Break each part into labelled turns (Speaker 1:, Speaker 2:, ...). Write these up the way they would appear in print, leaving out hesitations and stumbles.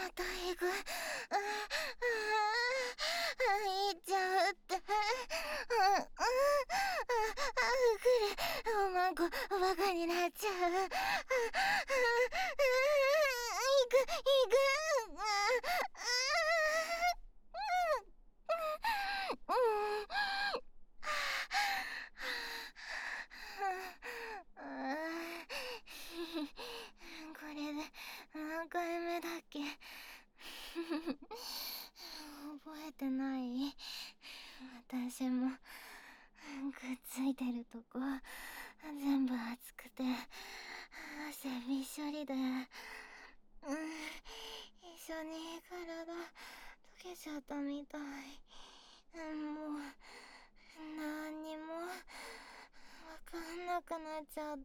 Speaker 1: た行く。行っちゃうって。おまんこバカになっちゃう。行く行く。これで何回目だっけ。覚えてない。私もくっついてるとこ全部熱くて汗びっしょりで、一緒に体溶けちゃったみたい。もう何にもわかんなくなっちゃった。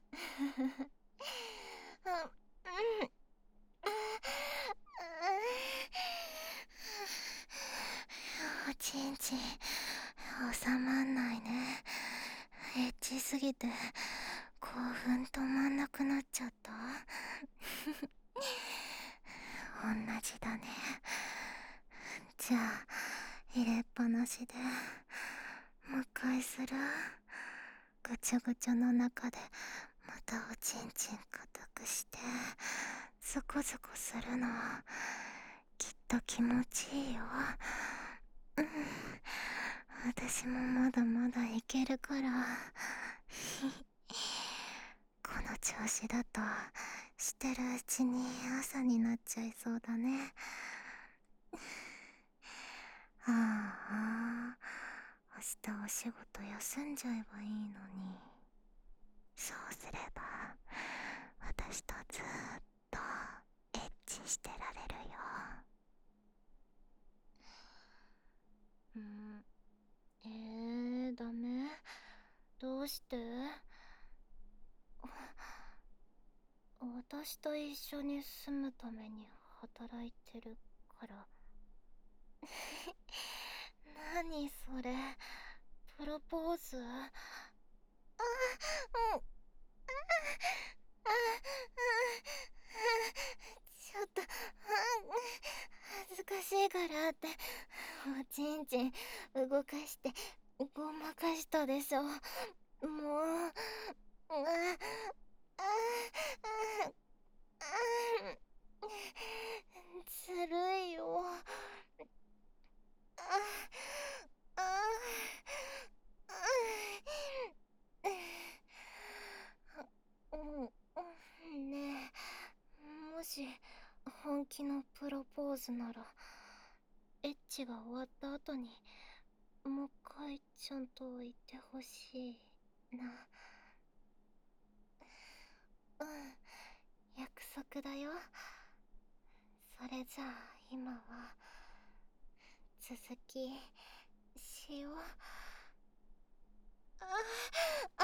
Speaker 1: おちんちん収まんないね。エッチすぎて興奮止まんなくなっちゃった。同じだね。じゃあ入れっぱなしでもう一回する。ぐちゃぐちゃの中でまたおちんちん固くしてゾコゾコするのきっと気持ちいいよ。私もまだまだいけるからこの調子だとしてるうちに朝になっちゃいそうだね。ああ、明日お仕事休んじゃえばいいのに。そうすれば私とずーっとエッチしてられるよ。ダメ？どうして？私と一緒に住むために働いてるから。何それ？プロポーズ？ちょっと恥ずかしいからっておちんちん動かしてごまかしたでしょ。もうずるいよ。ねえ、もし本気のプロポーズならエッチが終わった後にもう一回ちゃんと言ってほしいな。約束だよ。それじゃあ今は続きしよう。